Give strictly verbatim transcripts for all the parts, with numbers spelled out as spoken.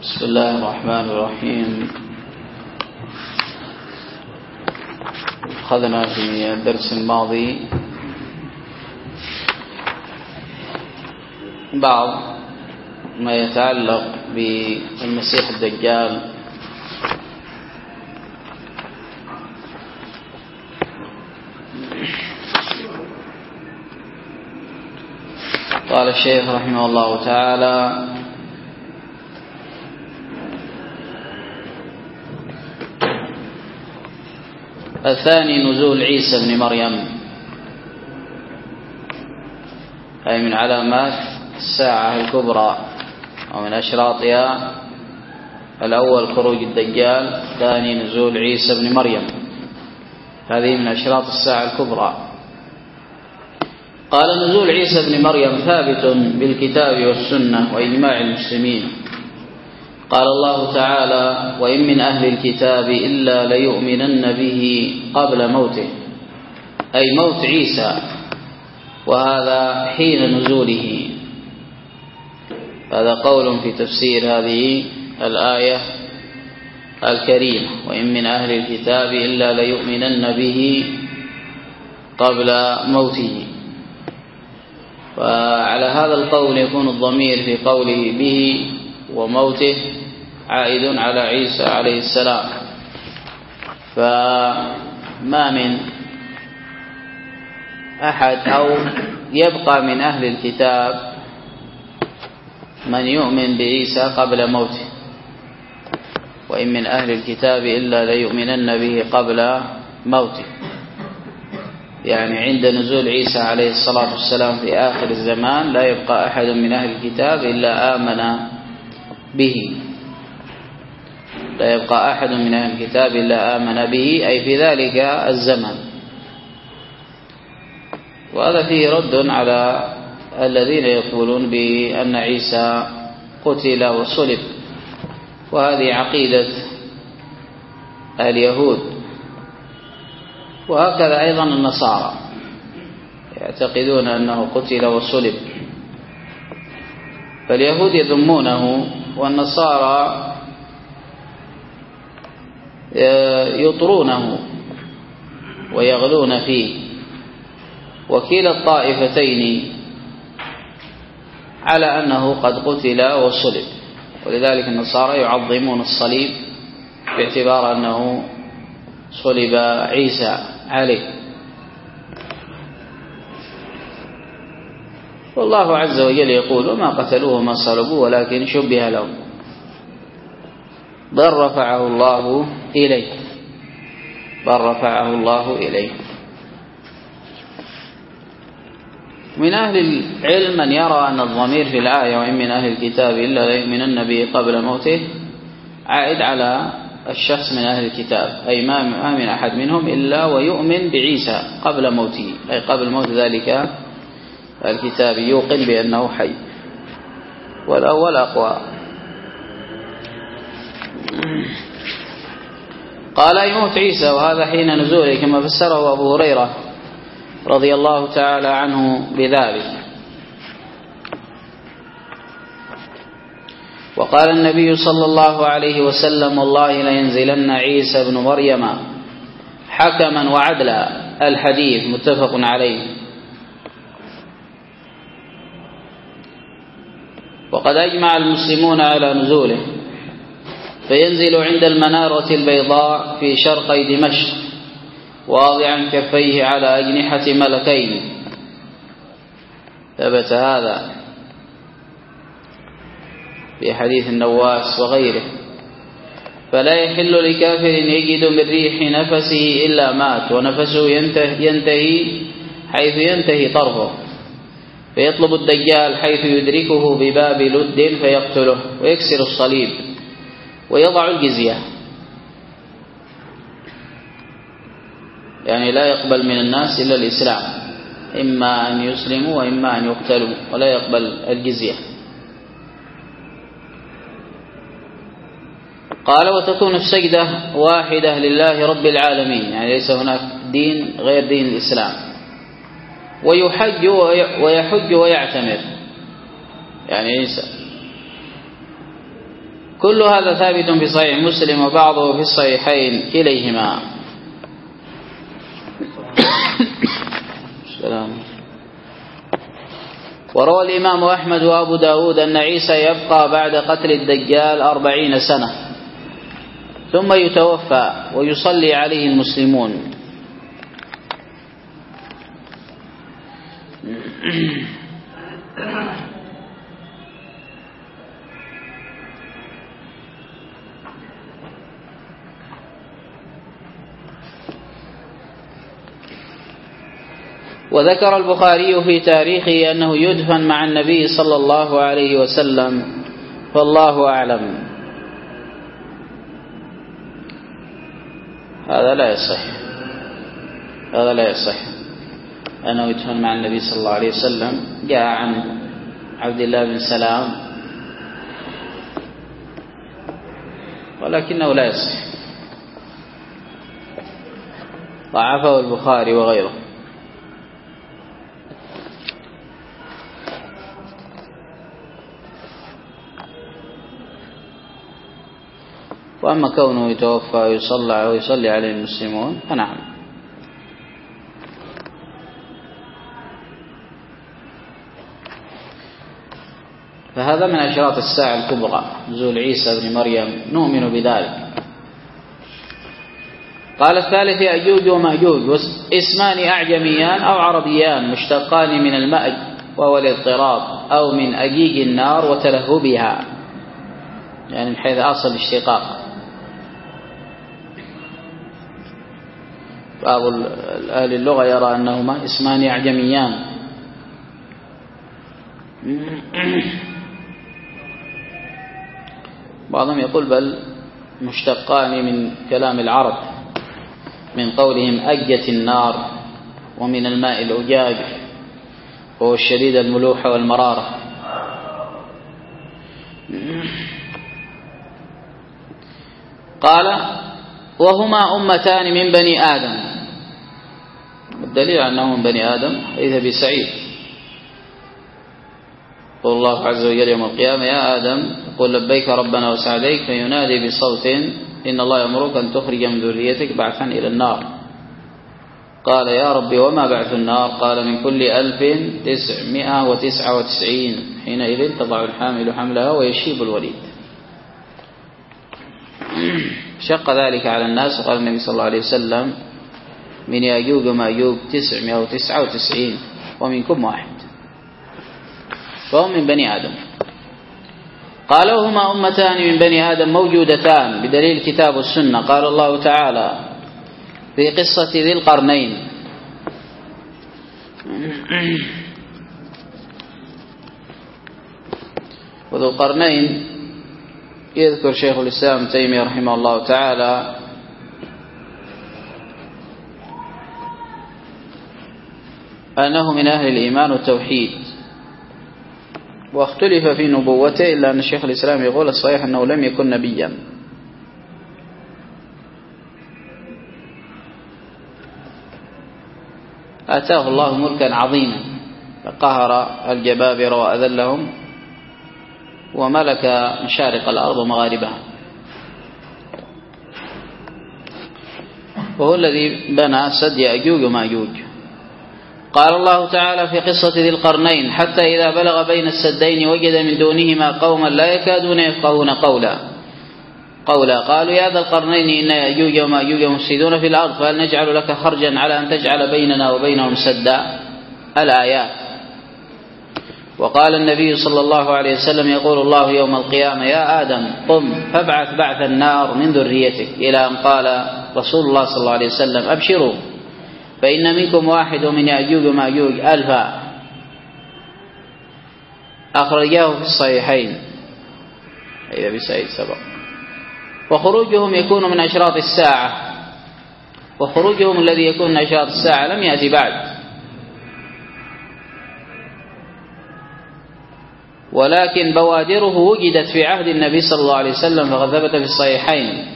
بسم الله الرحمن الرحيم. أخذنا في الدرس الماضي بعض ما يتعلق بالمسيح الدجال قال الشيخ رحمه الله تعالى: الثاني نزول عيسى بن مريم، أي من علامات الساعة الكبرى ومن أشراطها. الأول خروج الدجال، الثاني نزول عيسى بن مريم، هذه من أشراط الساعة الكبرى. قال: نزول عيسى بن مريم ثابت بالكتاب والسنة وإجماع المسلمين. قال الله تعالى: وإن من أهل الكتاب إلا ليؤمنن به قبل موته، أي موت عيسى، وهذا حين نزوله. هذا قول في تفسير هذه الآية الكريمة: وإن من أهل الكتاب إلا ليؤمنن به قبل موته. وعلى هذا القول يكون الضمير في قوله به وموته عائد على عيسى عليه السلام. فما من أحد أو يبقى من أهل الكتاب من يؤمن بعيسى قبل موته. وإن من أهل الكتاب إلا ليؤمنن به قبل موته، يعني عند نزول عيسى عليه الصلاة والسلام في آخر الزمان لا يبقى أحد من أهل الكتاب إلا آمن به، لا يبقى أحد من أهل الكتاب إلا آمن به، أي في ذلك الزمن. وهذا فيه رد على الذين يقولون بأن عيسى قتل وصلب، وهذه عقيدة اليهود، وهكذا أيضا النصارى يعتقدون أنه قتل وصلب. فاليهود يذمونه والنصارى يطرونه ويغلون فيه، وكلا الطائفتين على أنه قد قتل وصلب. ولذلك النصارى يعظمون الصليب باعتبار أنه صلب عيسى عليه. والله عز وجل يقول: وما قتلوه وما صلبوه ولكن شبه لهم، بل رفعه الله إليه، بل رفعه الله إليه. من أهل العلم من يرى أن الضمير في الآية وإن من أهل الكتاب إلا ليؤمنن به قبل موته عائد على الشخص من أهل الكتاب، أي ما من أحد منهم إلا ويؤمن بعيسى قبل موته، أي قبل موت ذلك الكتاب، يوقن بأنه حي. والأول أقوى. قال: يموت عيسى، وهذا حين نزوله، كما فسره أبو هريرة رضي الله تعالى عنه بذلك. وقال النبي صلى الله عليه وسلم: والله لينزلن عيسى بن مريم حكما وعدلا. الحديث متفق عليه. وقد أجمع المسلمون على نزوله، فينزل عند المنارة البيضاء في شرقي دمشق واضعا كفيه على أجنحة ملكين. ثبت هذا في حديث النواس وغيره. فلا يحل لكافر يجد من ريح نفسه إلا مات، ونفسه ينتهي, ينتهي حيث ينتهي طرفه، فيطلب الدجال حيث يدركه بباب لد فيقتله ويكسر الصليب ويضع الجزية، يعني لا يقبل من الناس إلا الإسلام، إما أن يسلموا وإما أن يقتلوا، ولا يقبل الجزية. قال: وتكون السجدة واحدة لله رب العالمين، يعني ليس هناك دين غير دين الإسلام. ويحج ويحج ويعتمر، يعني عيسى كل هذا ثابت في صحيح مسلم وبعضه في الصحيحين كليهما. السلام. وروى الإمام أحمد وأبو داود أن عيسى يبقى بعد قتل الدجال أربعين سنة ثم يتوفى ويصلي عليه المسلمون. وذكر البخاري في تاريخه أنه يدفن مع النبي صلى الله عليه وسلم، فالله أعلم. هذا لا يصح، هذا لا يصح أنه يدفن مع النبي صلى الله عليه وسلم. جاء عن عبد الله بن سلام ولكنه لا يصح، ضعفه البخاري وغيره. وأما كونه يتوفى ويصلى ويصلي عليه المسلمون فنعم. فهذا من أشراط الساعة الكبرى، نزول عيسى بن مريم، نؤمن بذلك. قال الثالث يأجوج ومأجوج، اسمان أعجميان أو عربيان مشتقان من المأج وهو الاضطراب، أو من أجيج النار وتلهبها، يعني من حيث أصل الاشتقاق. بعض أهل اللغة يرى أنهما اسمان أعجميان، بعضهم يقول بل مشتقان من كلام العرب، من قولهم أجت النار، ومن الماء الأجاج وهو الشديد الملوحة والمرارة. قال وهما أمتان من بني آدم، الدليل أنهم من بني آدم حديث أبي سعيد، يقول الله عز وجل يوم القيامة يا آدم قل لبيك ربنا وسعديك، فينادي بصوت إن الله يأمرك أن تخرج من ذريتك بعثا إلى النار. قال يا ربي وما بعث النار؟ قال من كل ألف تسعمائة وتسعة وتسعين، حينئذ تضع الحامل حملها ويشيب الوليد. شق ذلك على الناس، وقال النبي صلى الله عليه وسلم من يأجوج ومأجوج تسعمائة وتسعة وتسعين ومنكم واحد، فهم من بني آدم. قال وهما أمتان من بني آدم موجودتان بدليل الكتاب والسنة. قال الله تعالى في قصة ذي القرنين وذو القرنين يذكر شيخ الإسلام تيمية رحمه الله تعالى أنه من أهل الإيمان والتوحيد، واختلف في نبوته، إلا أن الشيخ الإسلام يقول الصحيح أنه لم يكن نبيا. آتاه الله ملكا عظيما، فقهر الجبابرة وأذلهم، وملك مشارق الأرض ومغاربها، وهو الذي بنى سد يأجوج ومأجوج. قال الله تعالى في قصة ذي القرنين حتى إذا بلغ بين السدين وجد من دونهما قوما لا يكادون يفقهون قولا قولا قالوا يا ذا القرنين إن يأجوج ومأجوج مفسدون في الأرض فهل نجعل لك خرجا على أن تجعل بيننا وبينهم سدا؟ الآيات. وقال النبي صلى الله عليه وسلم يقول الله يوم القيامة يا آدم قم فابعث بعث النار من ذريتك، إلى أن قال رسول الله صلى الله عليه وسلم أبشروا فإن منكم واحد من يأجوج ومأجوج ألفا، أخرجاه في الصحيحين إذا بسعيد سبق. وخروجهم يكون من أشراط الساعة، وخروجهم الذي يكون من أشراط الساعة لم يأتي بعد، ولكن بوادره وجدت في عهد النبي صلى الله عليه وسلم. فقد ثبت في الصحيحين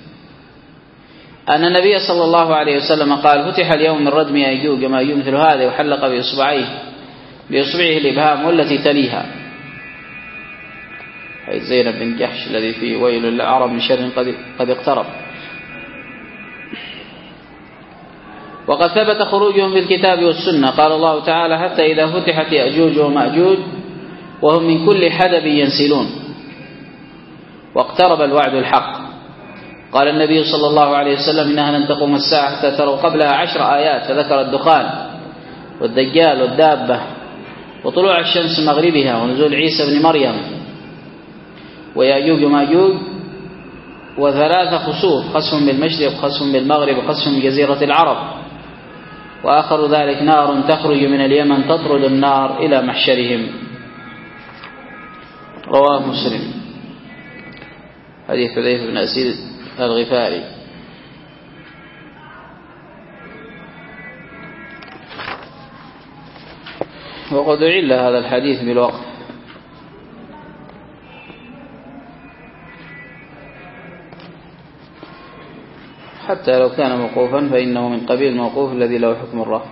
أن النبي صلى الله عليه وسلم قال فتح اليوم من ردم يأجوج ومأجوج مثل هذا، وحلق بإصبعيه بإصبعه الإبهام والتي تليها، أي زينب بن جحش الذي فيه ويل للعرب من شر قد, قد اقترب. وقد ثبت خروجهم في الكتاب والسنة. قال الله تعالى: حتى إذا فتحت يأجوج ومأجوج وهم من كل حدب ينسلون واقترب الوعد الحق. قال النبي صلى الله عليه وسلم: إنها لن تقوم الساعة حتى تروا قبلها عشر آيات، فذكر الدخان والدجال والدابة وطلوع الشمس مغربها ونزول عيسى بن مريم ويأجوج ومأجوج وثلاث خسوف: خسف بالمشرق وخسف بالمغرب وخسف بجزيرة العرب، وآخر ذلك نار تخرج من اليمن تطرد النار إلى محشرهم. رواه مسلم. حديث حذيفة بن أسيد الغفاري. وقد أعل هذا الحديث بالوقف، حتى لو كان موقوفا فإنه من قبيل الموقوف الذي له حكم الرفع.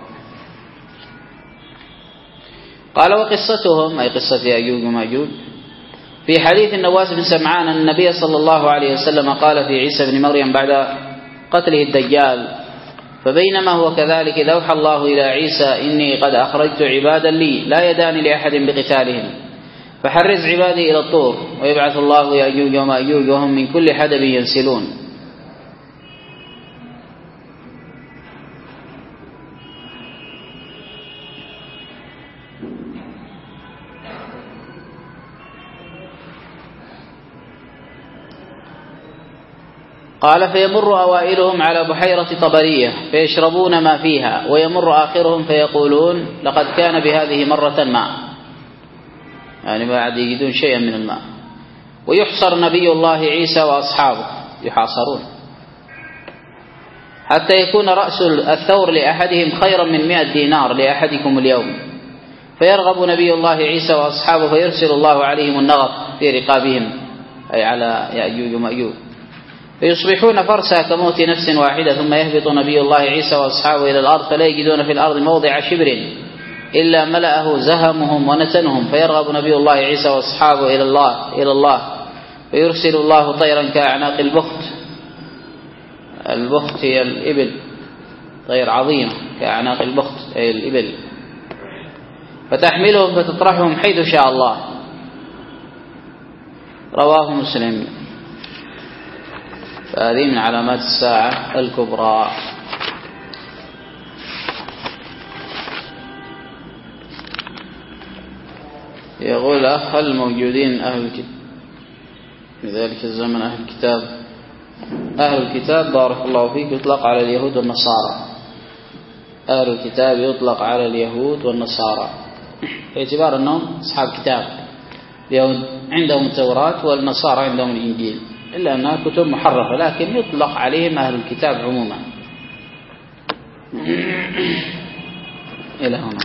قال: وقصتهم أي قصة يأجوج ومأجوج في حديث النواس بن سمعان أن النبي صلى الله عليه وسلم قال في عيسى بن مريم بعد قتله الدجال: فبينما هو كذلك إذ أوحى الله إلى عيسى: إني قد أخرجت عبادا لي لا يدان لأحد بقتالهم، فحرز عبادي إلى الطور، ويبعث الله يأجوج ومأجوج وهم من كل حدب ينسلون. قال: فيمر أوائلهم على بحيرة طبرية فيشربون ما فيها، ويمر آخرهم فيقولون: لقد كان بهذه مرة ماء، يعني بعد يجدون شيئا من الماء. ويحصر نبي الله عيسى وأصحابه، يحاصرون حتى يكون رأس الثور لأحدهم خيرا من مئة دينار لأحدكم اليوم، فيرغب نبي الله عيسى وأصحابه فيرسل الله عليهم النغف في رقابهم، أي على يأجوج ومأجوج، فيصبحون فرسا كموت نفس واحدة، ثم يهبط نبي الله عيسى وأصحابه إلى الأرض فلا يجدون في الأرض موضع شبر إلا ملأه زهمهم ونتنهم، فيرغب نبي الله عيسى وأصحابه إلى الله إلى الله فيرسل الله طيرا كأعناق البخت. البخت هي الإبل، طير عظيمة كأعناق البخت أي الإبل، فتحملهم فتطرحهم حيث شاء الله. رواه مسلم. فهذه من علامات الساعة الكبرى. يقول الأخ: هل موجودين أهل الكتاب في ذلك الزمن؟ أهل الكتاب أهل الكتاب بارك الله فيك يطلق على اليهود والنصارى. أهل الكتاب يطلق على اليهود والنصارى باعتبار أنهم أصحاب كتاب. اليهود عندهم التوراة والنصارى عندهم الإنجيل، إلا أنها كتب محرفة، لكن يطلق عليهم أهل الكتاب عموما. إلى هنا.